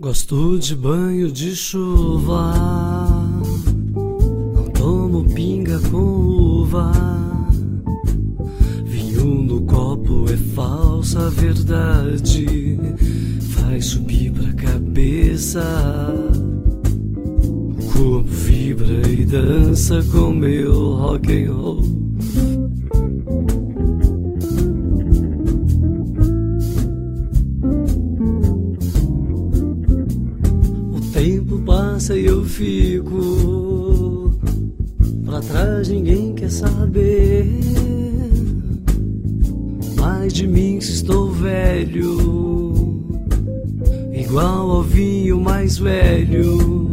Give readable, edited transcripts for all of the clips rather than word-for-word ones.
Gosto de banho de chuva, não tomo pinga com uva. Vinho no copo é falsa verdade, faz subir pra cabeça. O corpo vibra e dança com meu rock and roll. Passa e eu fico pra trás, ninguém quer saber mais de mim se estou velho, igual ao vinho mais velho.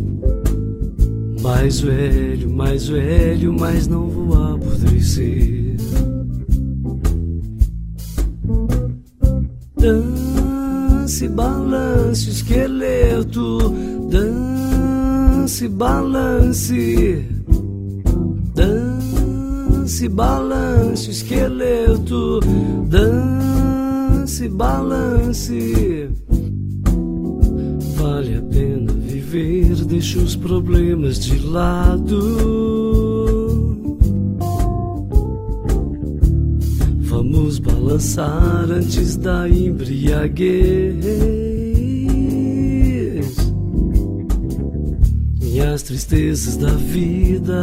Mais velho, mais velho, mas não vou apodrecer. Dance, balance o esqueleto, dance, balance, dance, balance o esqueleto, dance, balance. Vale a pena viver, deixa os problemas de lado. Vamos balançar antes da embriaguez. E as tristezas da vida,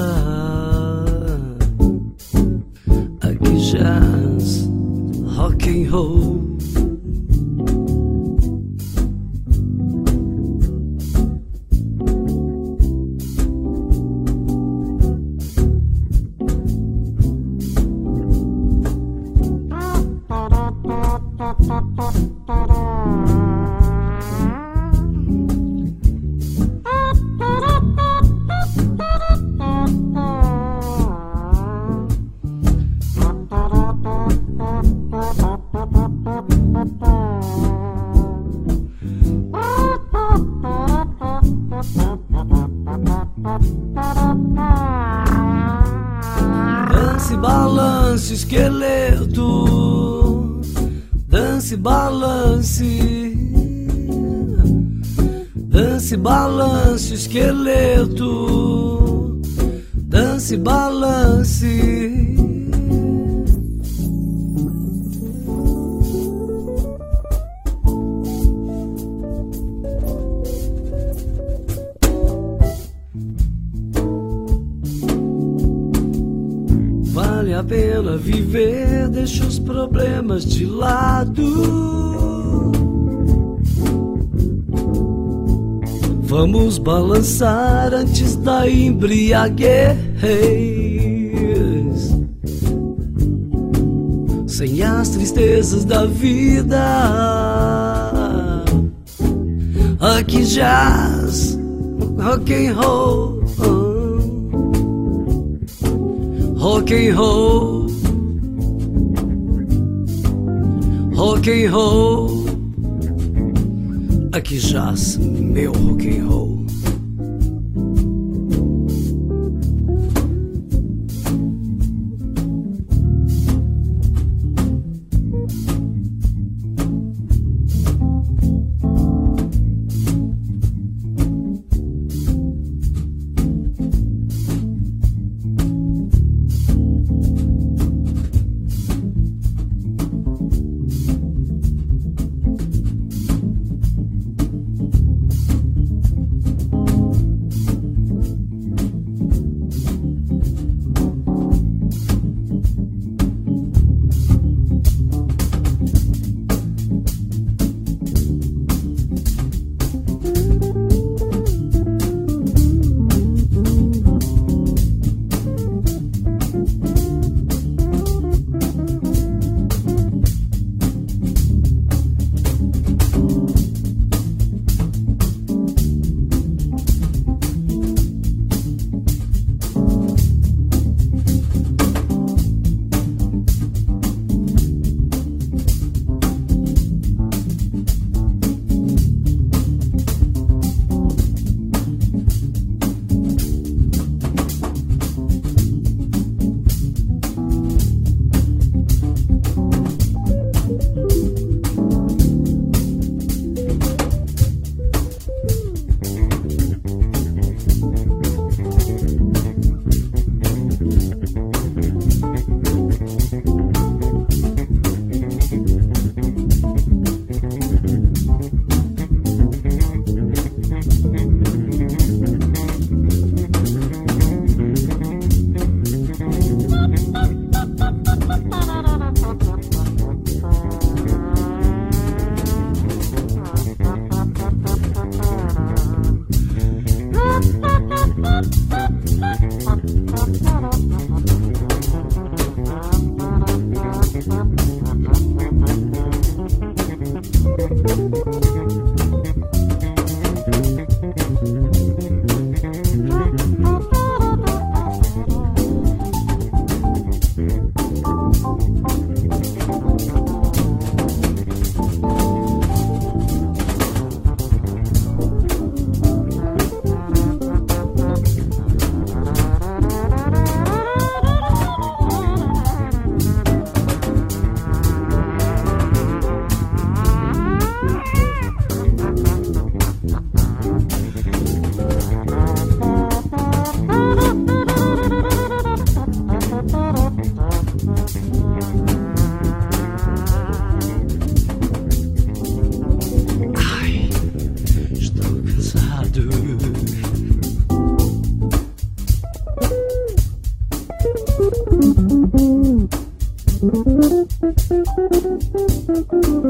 aqui jazz, rock and roll. Dance, balance, esqueleto, dance, balance, dance, balance, esqueleto, dance, balance. Vale a pena viver, deixa os problemas de lado. Vamos balançar antes da embriaguez. Sem as tristezas da vida, aqui jazz, rock and roll. Rock and roll, rock and roll, aqui jaz meu rock and roll.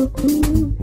uh, uh.